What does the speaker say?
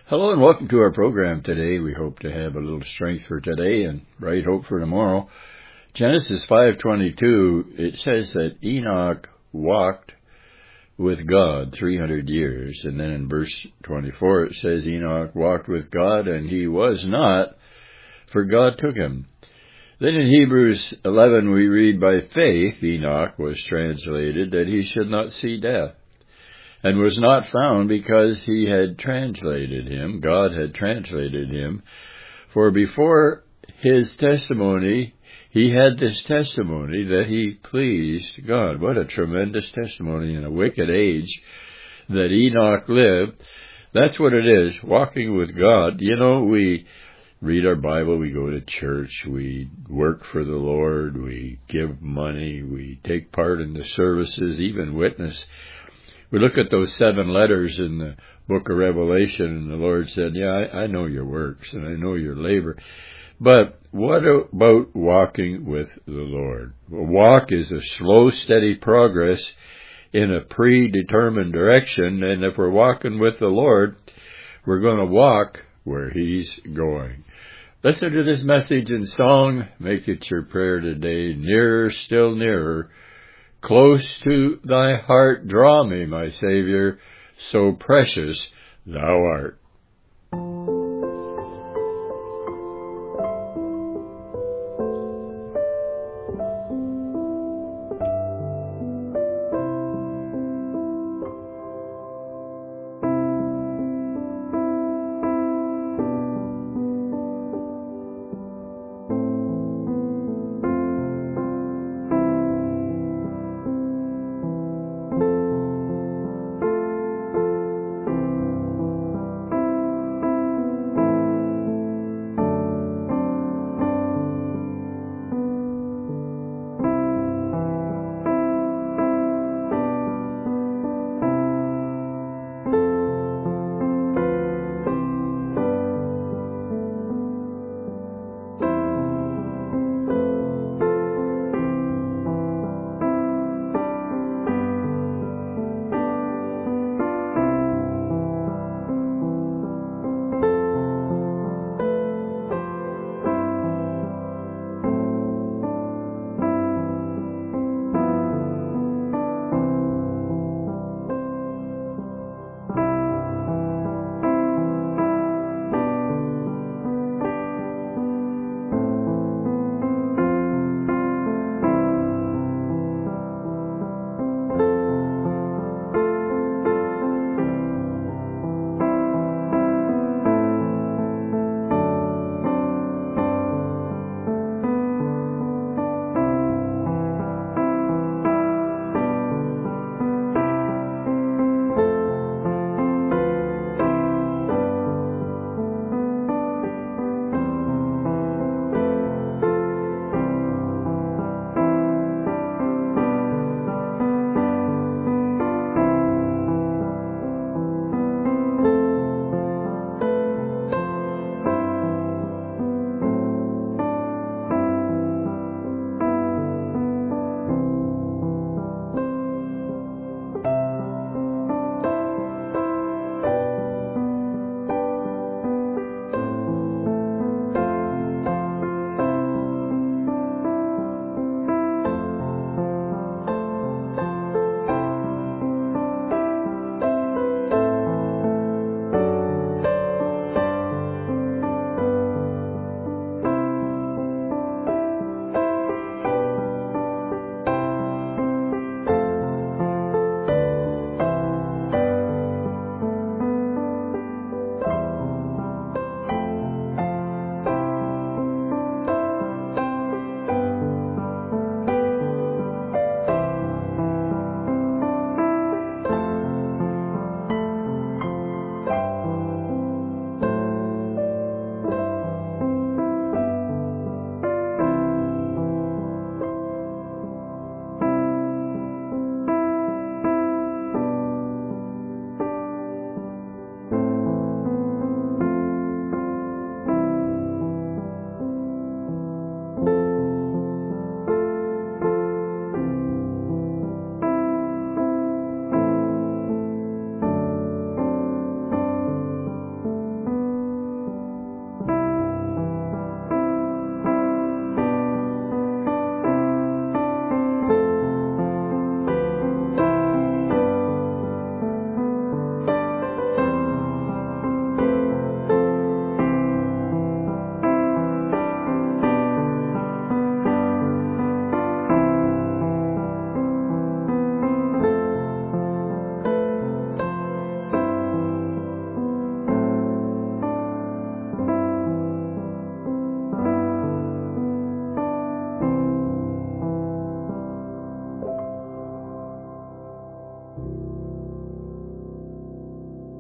Hello and welcome to our program today. We hope to have a little strength for today and bright hope for tomorrow. Genesis 5:22, it says that Enoch walked with God 300 years. And then in verse 24 it says Enoch walked with God and he was not, for God took him. Then in Hebrews 11 we read, by faith Enoch was translated that he should not see death, and was not found because he had translated him. God had translated him. For before his testimony, he had this testimony that he pleased God. What a tremendous testimony in a wicked age that Enoch lived. That's what it is, walking with God. You know, we read our Bible, we go to church, we work for the Lord, we give money, we take part in the services, even witness. We look at those 7 letters in the book of Revelation, and the Lord said, I know your works, and I know your labor. But what about walking with the Lord? A walk is a slow, steady progress in a predetermined direction, and if we're walking with the Lord, we're going to walk where He's going. Listen to this message in song. Make it your prayer today. Nearer, still nearer. Close to thy heart draw me, my Savior, so precious thou art.